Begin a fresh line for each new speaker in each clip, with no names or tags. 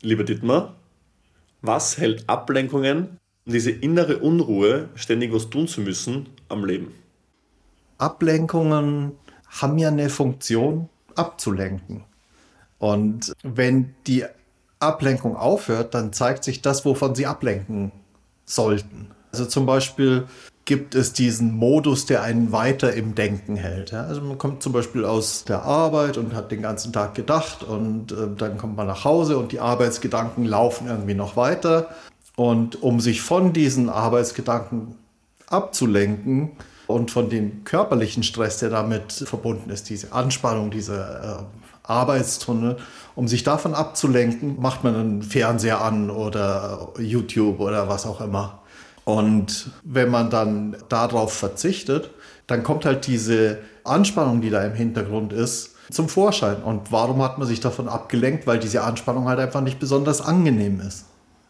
Lieber Dietmar, was hält Ablenkungen und diese innere Unruhe, ständig was tun zu müssen, am Leben?
Ablenkungen haben ja eine Funktion, abzulenken. Und wenn die Ablenkung aufhört, dann zeigt sich das, wovon sie ablenken sollten. Also zum Beispiel gibt es diesen Modus, der einen weiter im Denken hält. Ja? Also man kommt zum Beispiel aus der Arbeit und hat den ganzen Tag gedacht und dann kommt man nach Hause und die Arbeitsgedanken laufen irgendwie noch weiter. Und um sich von diesen Arbeitsgedanken abzulenken und von dem körperlichen Stress, der damit verbunden ist, diese Anspannung, diese Arbeitstunnel, um sich davon abzulenken, macht man einen Fernseher an oder YouTube oder was auch immer. Und wenn man dann darauf verzichtet, dann kommt halt diese Anspannung, die da im Hintergrund ist, zum Vorschein. Und warum hat man sich davon abgelenkt? Weil diese Anspannung halt einfach nicht besonders angenehm ist.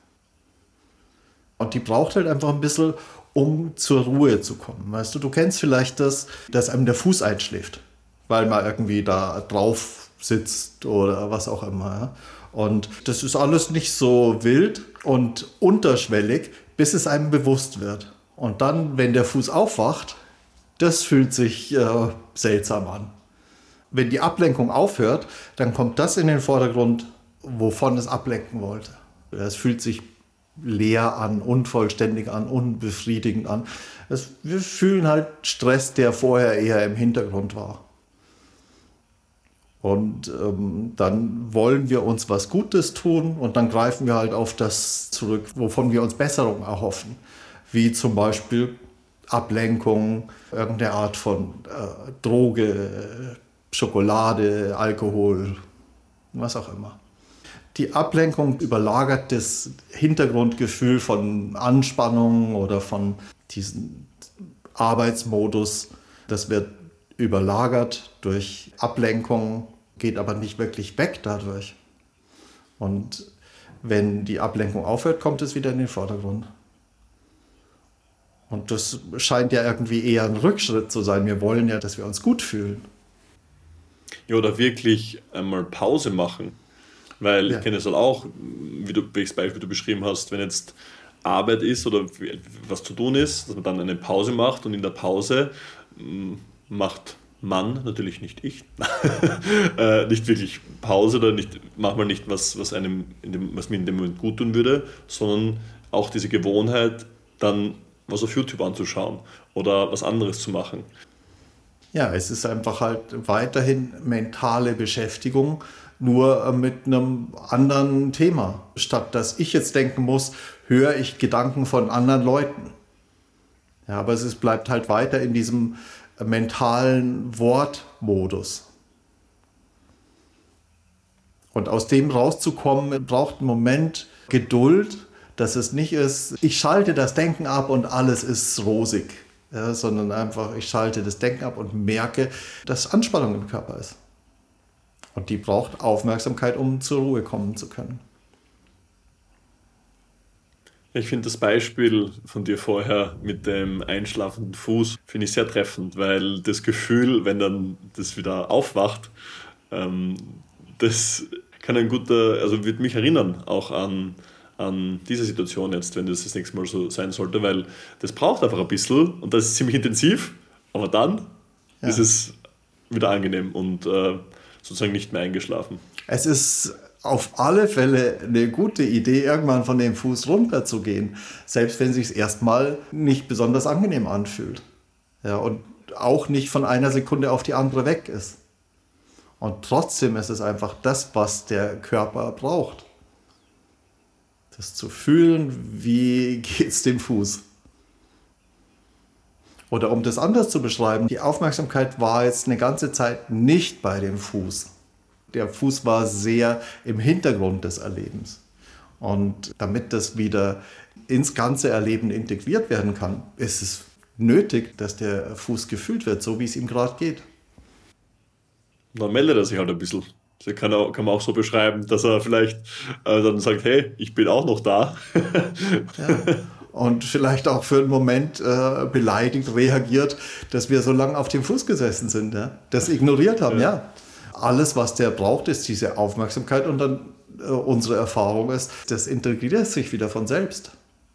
Und die braucht halt einfach ein bisschen, um zur Ruhe zu kommen. Weißt du, du kennst vielleicht das, dass einem der Fuß einschläft, weil man irgendwie da drauf sitzt oder was auch immer. Ja? Und das ist alles nicht so wild und unterschwellig, bis es einem bewusst wird. Und dann, wenn der Fuß aufwacht, das fühlt sich seltsam an. Wenn die Ablenkung aufhört, dann kommt das in den Vordergrund, wovon es ablenken wollte. Es fühlt sich leer an, unvollständig an, unbefriedigend an. Wir fühlen halt Stress, der vorher eher im Hintergrund war. Und dann wollen wir uns was Gutes tun und dann greifen wir halt auf das zurück, wovon wir uns Besserung erhoffen. Wie zum Beispiel Ablenkung, irgendeine Art von Droge, Schokolade, Alkohol, was auch immer. Die Ablenkung überlagert das Hintergrundgefühl von Anspannung oder von diesem Arbeitsmodus. Das wird überlagert durch Ablenkung, geht aber nicht wirklich weg dadurch. Und wenn die Ablenkung aufhört, kommt es wieder in den Vordergrund. Und das scheint ja irgendwie eher ein Rückschritt zu sein. Wir wollen ja, dass wir uns gut fühlen.
Ja, oder wirklich einmal Pause machen. Weil ich kenne es halt auch, welches Beispiel du beschrieben hast, wenn jetzt Arbeit ist oder was zu tun ist, dass man dann eine Pause macht und in der Pause macht man, natürlich nicht ich, nicht wirklich Pause oder macht mal nicht was mir in dem Moment gut tun würde, sondern auch diese Gewohnheit, dann was auf YouTube anzuschauen oder was anderes zu machen.
Ja, es ist einfach halt weiterhin mentale Beschäftigung, nur mit einem anderen Thema. Statt dass ich jetzt denken muss, höre ich Gedanken von anderen Leuten. Ja, aber es bleibt halt weiter in diesem mentalen Wortmodus. Und aus dem rauszukommen, braucht einen Moment Geduld, dass es nicht ist, ich schalte das Denken ab und alles ist rosig. Ja, sondern einfach, ich schalte das Denken ab und merke, dass Anspannung im Körper ist. Und die braucht Aufmerksamkeit, um zur Ruhe kommen zu können.
Ich finde das Beispiel von dir vorher mit dem einschlafenden Fuß, finde ich sehr treffend, weil das Gefühl, wenn dann das wieder aufwacht, das kann also wird mich erinnern auch an diese Situation jetzt, wenn das nächste Mal so sein sollte, weil das braucht einfach ein bisschen und das ist ziemlich intensiv, aber dann ist es wieder angenehm und sozusagen nicht mehr eingeschlafen.
Es ist auf alle Fälle eine gute Idee, irgendwann von dem Fuß runter zu gehen, selbst wenn es sich erstmal nicht besonders angenehm anfühlt. Ja, und auch nicht von einer Sekunde auf die andere weg ist. Und trotzdem ist es einfach das, was der Körper braucht. Das zu fühlen, wie geht's dem Fuß? Oder um das anders zu beschreiben, die Aufmerksamkeit war jetzt eine ganze Zeit nicht bei dem Fuß. Der Fuß war sehr im Hintergrund des Erlebens. Und damit das wieder ins ganze Erleben integriert werden kann, ist es nötig, dass der Fuß gefühlt wird, so wie es ihm gerade geht.
Dann meldet er sich halt ein bisschen. Das kann man auch so beschreiben, dass er vielleicht dann sagt, hey, ich bin auch noch da.
Ja. Und vielleicht auch für einen Moment beleidigt reagiert, dass wir so lange auf dem Fuß gesessen sind, ja? Das ignoriert haben, ja. Alles, was der braucht, ist diese Aufmerksamkeit und dann unsere Erfahrung ist, das integriert sich wieder von selbst.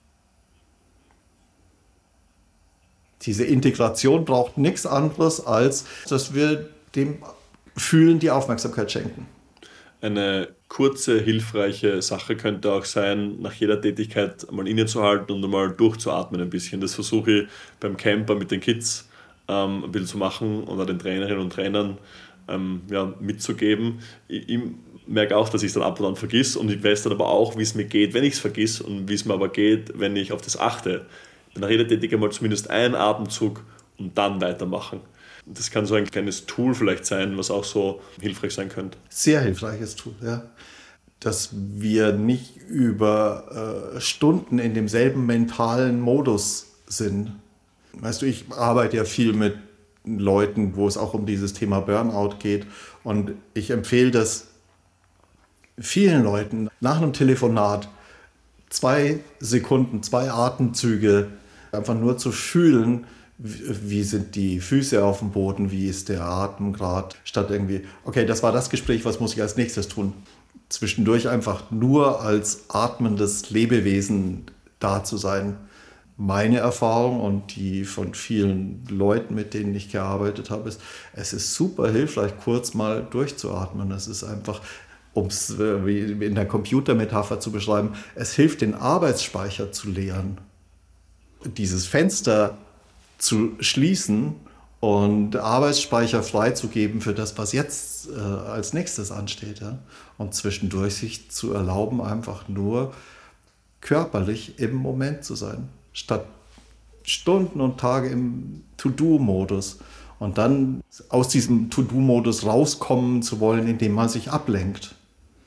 Diese Integration braucht nichts anderes, als dass wir dem Fühlen die Aufmerksamkeit schenken.
Eine kurze, hilfreiche Sache könnte auch sein, nach jeder Tätigkeit mal innezuhalten und einmal durchzuatmen ein bisschen. Das versuche ich beim Camper mit den Kids ein bisschen zu machen und auch den Trainerinnen und Trainern mitzugeben. Ich merke auch, dass ich es dann ab und an vergiss und ich weiß dann aber auch, wie es mir geht, wenn ich es vergiss und wie es mir aber geht, wenn ich auf das achte. Nach jeder Tätigkeit mal zumindest einen Atemzug und dann weitermachen. Das kann so ein kleines Tool vielleicht sein, was auch so hilfreich sein könnte.
Sehr hilfreiches Tool, ja. Dass wir nicht über Stunden in demselben mentalen Modus sind. Weißt du, ich arbeite ja viel mit Leuten, wo es auch um dieses Thema Burnout geht. Und ich empfehle das vielen Leuten nach einem Telefonat 2 Sekunden, 2 Atemzüge einfach nur zu fühlen, wie sind die Füße auf dem Boden, wie ist der Atemgrad, statt irgendwie, okay, das war das Gespräch, was muss ich als nächstes tun? Zwischendurch einfach nur als atmendes Lebewesen da zu sein. Meine Erfahrung und die von vielen Leuten, mit denen ich gearbeitet habe, ist, es ist super hilfreich, kurz mal durchzuatmen. Es ist einfach, um es in der Computermetapher zu beschreiben, es hilft, den Arbeitsspeicher zu leeren. Dieses Fenster zu schließen und Arbeitsspeicher freizugeben für das, was jetzt als nächstes ansteht. Ja? Und zwischendurch sich zu erlauben, einfach nur körperlich im Moment zu sein, statt Stunden und Tage im To-Do-Modus. Und dann aus diesem To-Do-Modus rauskommen zu wollen, indem man sich ablenkt.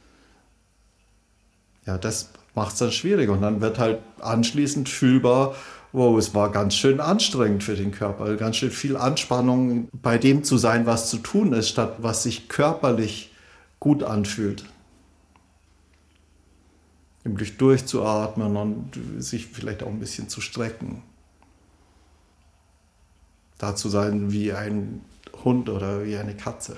Ja, das macht es dann schwierig. Und dann wird halt anschließend fühlbar, wow, es war ganz schön anstrengend für den Körper, ganz schön viel Anspannung bei dem zu sein, was zu tun ist, statt was sich körperlich gut anfühlt. Nämlich durchzuatmen und sich vielleicht auch ein bisschen zu strecken. Da zu sein wie ein Hund oder wie eine Katze.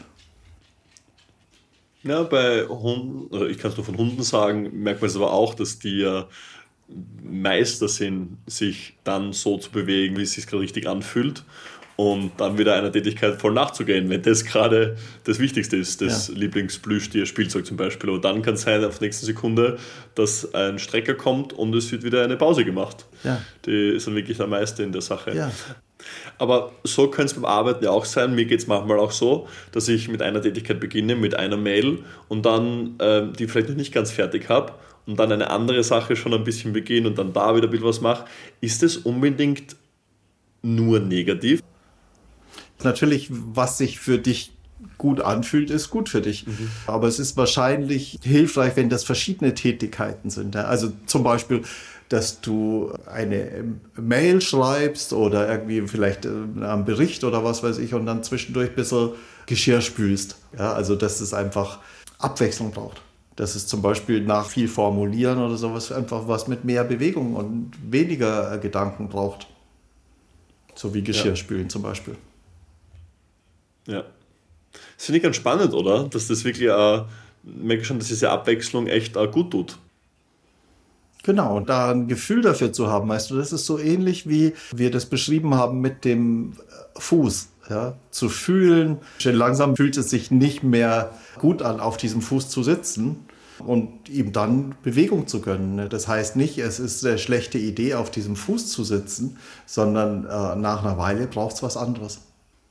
Ja, bei Hunden, oder ich kann es nur von Hunden sagen, merkt man es aber auch, dass die ja Meister sind, sich dann so zu bewegen, wie es sich gerade richtig anfühlt und dann wieder einer Tätigkeit voll nachzugehen, wenn das gerade das Wichtigste ist, das Lieblingsplüschtier, Spielzeug zum Beispiel. Aber dann kann es sein, auf der nächsten Sekunde, dass ein Strecker kommt und es wird wieder eine Pause gemacht.
Ja.
Die ist dann wirklich der Meister in der Sache.
Ja.
Aber so könnte es beim Arbeiten ja auch sein. Mir geht es manchmal auch so, dass ich mit einer Tätigkeit beginne, mit einer Mail und dann die vielleicht noch nicht ganz fertig habe und dann eine andere Sache schon ein bisschen beginne und dann da wieder ein bisschen was mache. Ist es unbedingt nur negativ?
Natürlich, was sich für dich gut anfühlt, ist gut für dich. Mhm. Aber es ist wahrscheinlich hilfreich, wenn das verschiedene Tätigkeiten sind. Also zum Beispiel, dass du eine Mail schreibst oder irgendwie vielleicht einen Bericht oder was weiß ich und dann zwischendurch ein bisschen Geschirr spülst. Ja, also dass es einfach Abwechslung braucht. Dass es zum Beispiel nach viel Formulieren oder sowas einfach was mit mehr Bewegung und weniger Gedanken braucht. So wie Geschirrspülen zum Beispiel.
Ja. Das finde ich ganz spannend, oder? Dass das wirklich, merke schon, dass diese Abwechslung echt gut tut.
Genau, und da ein Gefühl dafür zu haben, weißt du, das ist so ähnlich, wie wir das beschrieben haben mit dem Fuß. Ja? Zu fühlen, schön langsam fühlt es sich nicht mehr gut an, auf diesem Fuß zu sitzen und ihm dann Bewegung zu gönnen. Das heißt nicht, es ist eine schlechte Idee, auf diesem Fuß zu sitzen, sondern nach einer Weile braucht es was anderes.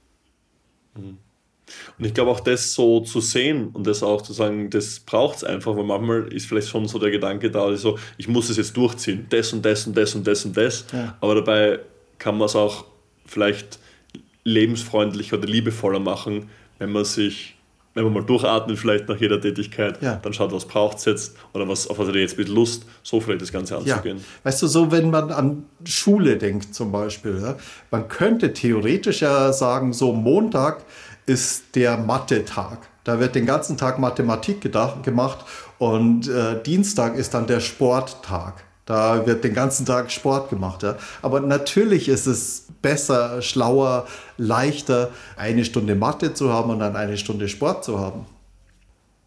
Und ich glaube auch das so zu sehen und das auch zu sagen, das braucht es einfach, weil manchmal ist vielleicht schon so der Gedanke da, also ich muss es jetzt durchziehen, das und das und das und das und das, aber dabei kann man es auch vielleicht lebensfreundlicher oder liebevoller machen, wenn man mal durchatmet vielleicht nach jeder Tätigkeit, dann schaut, was braucht es jetzt oder auf was hat er jetzt mit Lust, so vielleicht das Ganze anzugehen.
Ja. Weißt du, so wenn man an Schule denkt zum Beispiel, ja, man könnte theoretisch ja sagen, so Montag ist der Mathe-Tag. Da wird den ganzen Tag Mathematik gemacht und Dienstag ist dann der Sporttag. Da wird den ganzen Tag Sport gemacht. Ja. Aber natürlich ist es besser, schlauer, leichter, 1 Stunde Mathe zu haben und dann 1 Stunde Sport zu haben.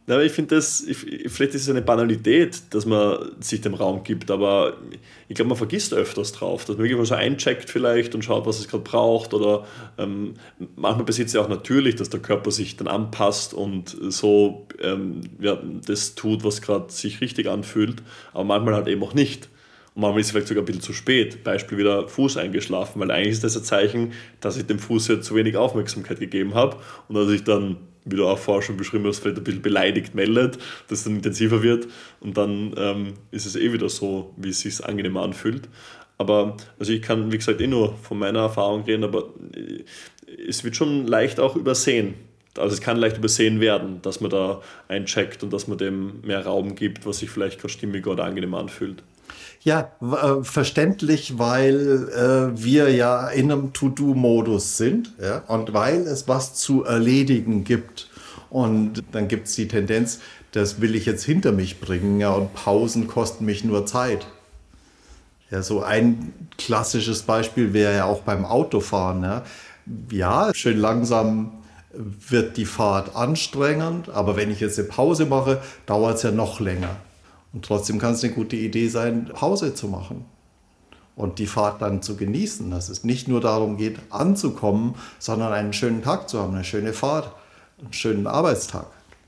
Ja, aber ich finde vielleicht ist es eine Banalität, dass man sich dem Raum gibt, aber ich glaube, man vergisst öfters drauf, dass man wirklich mal so eincheckt vielleicht und schaut, was es gerade braucht, oder manchmal passiert es ja auch natürlich, dass der Körper sich dann anpasst und so das tut, was gerade sich richtig anfühlt, aber manchmal halt eben auch nicht. Und manchmal ist es vielleicht sogar ein bisschen zu spät. Beispiel wieder Fuß eingeschlafen, weil eigentlich ist das ein Zeichen, dass ich dem Fuß jetzt zu wenig Aufmerksamkeit gegeben habe und dass ich dann, wie du auch vorher schon beschrieben hast, vielleicht ein bisschen beleidigt meldet, dass es dann intensiver wird und dann ist es eh wieder so, wie es sich angenehmer anfühlt. Aber also ich kann, wie gesagt, nur von meiner Erfahrung reden, aber es wird schon leicht auch übersehen. Also es kann leicht übersehen werden, dass man da eincheckt und dass man dem mehr Raum gibt, was sich vielleicht gerade stimmiger oder angenehmer anfühlt.
Ja, verständlich, weil wir ja in einem To-Do-Modus sind, ja, und weil es was zu erledigen gibt. Und dann gibt es die Tendenz, das will ich jetzt hinter mich bringen, ja, und Pausen kosten mich nur Zeit. Ja, so ein klassisches Beispiel wäre ja auch beim Autofahren. Ja, ja, schön langsam wird die Fahrt anstrengend, aber wenn ich jetzt eine Pause mache, dauert es ja noch länger. Und trotzdem kann es eine gute Idee sein, Pause zu machen und die Fahrt dann zu genießen, dass es nicht nur darum geht, anzukommen, sondern einen schönen Tag zu haben, eine schöne Fahrt, einen schönen Arbeitstag.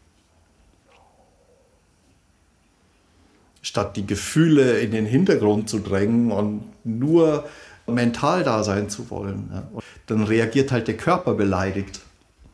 Statt die Gefühle in den Hintergrund zu drängen und nur mental da sein zu wollen. Ja. Dann reagiert halt der Körper beleidigt.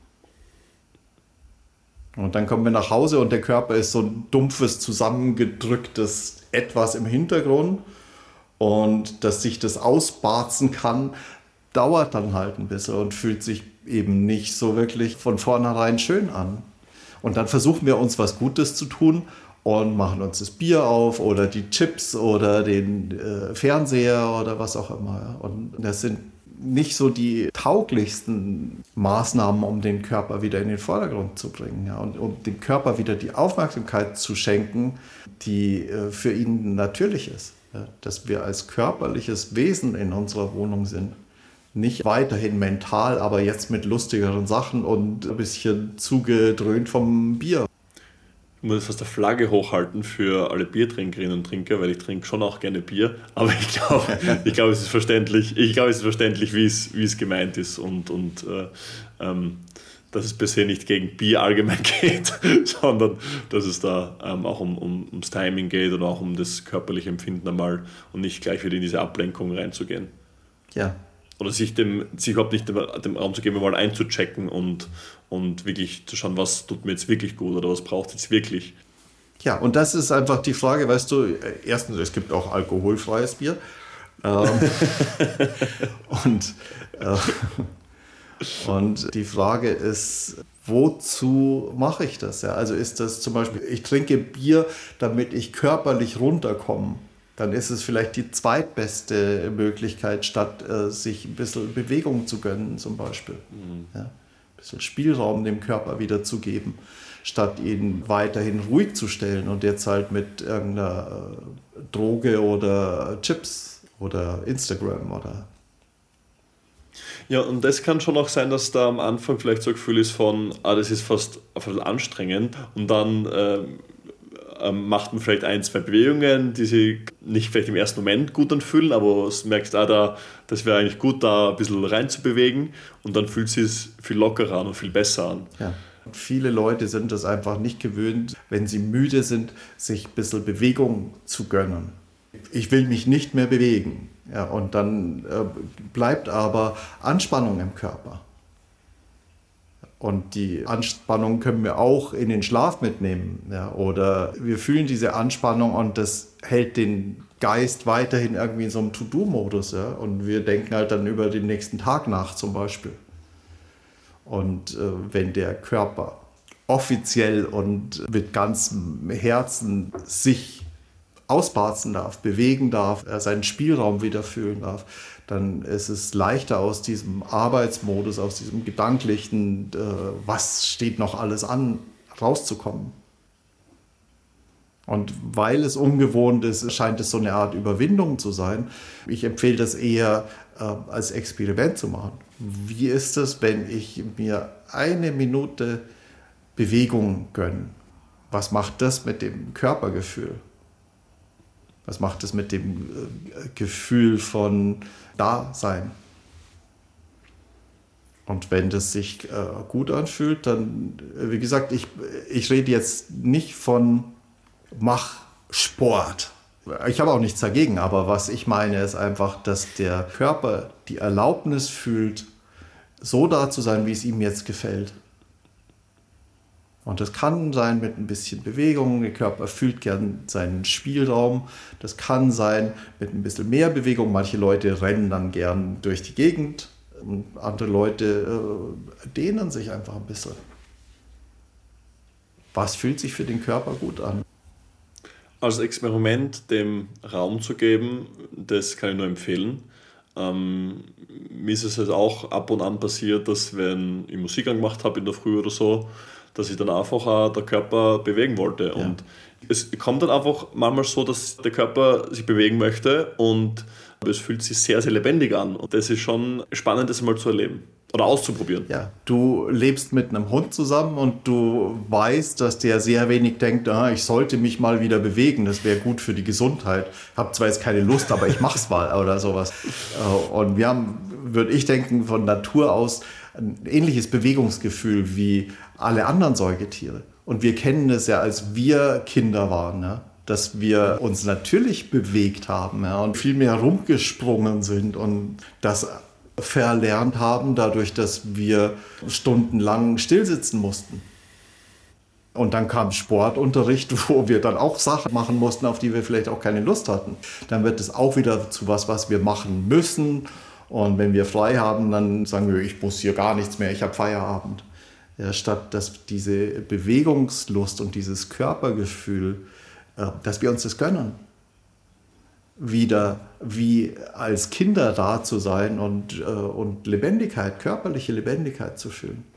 Und dann kommen wir nach Hause und der Körper ist so ein dumpfes, zusammengedrücktes Etwas im Hintergrund. Und dass sich das ausbarzen kann, dauert dann halt ein bisschen und fühlt sich eben nicht so wirklich von vornherein schön an. Und dann versuchen wir uns was Gutes zu tun und machen uns das Bier auf oder die Chips oder den Fernseher oder was auch immer. Und das sind nicht so die tauglichsten Maßnahmen, um den Körper wieder in den Vordergrund zu bringen, ja, und um dem Körper wieder die Aufmerksamkeit zu schenken, die für ihn natürlich ist. Ja, dass wir als körperliches Wesen in unserer Wohnung sind. Nicht weiterhin mental, aber jetzt mit lustigeren Sachen und ein bisschen zugedröhnt vom Bier.
Ich muss fast eine Flagge hochhalten für alle Biertrinkerinnen und Trinker, weil ich trinke schon auch gerne Bier. Aber ich glaube, es ist verständlich, wie es gemeint ist und dass es per se nicht gegen Bier allgemein geht, sondern dass es da auch ums Timing geht oder auch um das körperliche Empfinden einmal und nicht gleich wieder in diese Ablenkung reinzugehen.
Ja.
Oder sich überhaupt nicht dem Raum zu geben, mal einzuchecken und wirklich zu schauen, was tut mir jetzt wirklich gut oder was braucht es jetzt wirklich.
Ja, und das ist einfach die Frage, weißt du, erstens, es gibt auch alkoholfreies Bier. Und die Frage ist, wozu mache ich das? Ja, also ist das zum Beispiel, ich trinke Bier, damit ich körperlich runterkomme. Dann ist es vielleicht die zweitbeste Möglichkeit, statt sich ein bisschen Bewegung zu gönnen zum Beispiel. Ja, ein bisschen Spielraum dem Körper wieder zu geben, statt ihn weiterhin ruhig zu stellen und jetzt halt mit irgendeiner Droge oder Chips oder Instagram oder...
Ja, und das kann schon auch sein, dass da am Anfang vielleicht so ein Gefühl ist von, das ist fast ein bisschen anstrengend und dann macht man vielleicht 1, 2 Bewegungen, die sich nicht vielleicht im ersten Moment gut anfühlen, aber du merkst, das wäre eigentlich gut, da ein bisschen reinzubewegen und dann fühlt es sich viel lockerer an und viel besser an.
Ja. Viele Leute sind es einfach nicht gewöhnt, wenn sie müde sind, sich ein bisschen Bewegung zu gönnen. Ich will mich nicht mehr bewegen. Ja, und dann bleibt aber Anspannung im Körper. Und die Anspannung können wir auch in den Schlaf mitnehmen. Ja, oder wir fühlen diese Anspannung und das hält den Geist weiterhin irgendwie in so einem To-Do-Modus. Ja? Und wir denken halt dann über den nächsten Tag nach zum Beispiel. Und wenn der Körper offiziell und mit ganzem Herzen sich ausbarzen darf, bewegen darf, seinen Spielraum wieder fühlen darf, dann ist es leichter aus diesem Arbeitsmodus, aus diesem gedanklichen, was steht noch alles an, rauszukommen. Und weil es ungewohnt ist, scheint es so eine Art Überwindung zu sein. Ich empfehle das eher als Experiment zu machen. Wie ist es, wenn ich mir 1 Minute Bewegung gönne? Was macht das mit dem Körpergefühl? Was macht es mit dem Gefühl von Dasein? Und wenn das sich gut anfühlt, dann, wie gesagt, ich rede jetzt nicht von mach Sport. Ich habe auch nichts dagegen, aber was ich meine, ist einfach, dass der Körper die Erlaubnis fühlt, so da zu sein, wie es ihm jetzt gefällt. Und das kann sein mit ein bisschen Bewegung, der Körper fühlt gern seinen Spielraum. Das kann sein mit ein bisschen mehr Bewegung. Manche Leute rennen dann gern durch die Gegend und andere Leute dehnen sich einfach ein bisschen. Was fühlt sich für den Körper gut an?
Als Experiment dem Raum zu geben, das kann ich nur empfehlen. Mir ist es halt auch ab und an passiert, dass wenn ich Musik angemacht habe in der Früh oder so, dass ich dann einfach auch der Körper bewegen wollte. Ja. Und es kommt dann einfach manchmal so, dass der Körper sich bewegen möchte und es fühlt sich sehr, sehr lebendig an. Und das ist schon spannend, das mal zu erleben oder auszuprobieren.
Ja, du lebst mit einem Hund zusammen und du weißt, dass der sehr wenig denkt, ich sollte mich mal wieder bewegen, das wäre gut für die Gesundheit. Ich habe zwar jetzt keine Lust, aber ich mach's mal oder sowas. Und wir haben, würde ich denken, von Natur aus ein ähnliches Bewegungsgefühl wie alle anderen Säugetiere. Und wir kennen es ja, als wir Kinder waren, ja, dass wir uns natürlich bewegt haben, ja, und viel mehr rumgesprungen sind und das verlernt haben, dadurch, dass wir stundenlang stillsitzen mussten. Und dann kam Sportunterricht, wo wir dann auch Sachen machen mussten, auf die wir vielleicht auch keine Lust hatten. Dann wird es auch wieder zu was wir machen müssen. Und wenn wir frei haben, dann sagen wir, ich muss hier gar nichts mehr, ich habe Feierabend. Ja, statt dass diese Bewegungslust und dieses Körpergefühl, dass wir uns das gönnen, wieder wie als Kinder da zu sein und Lebendigkeit, körperliche Lebendigkeit zu fühlen.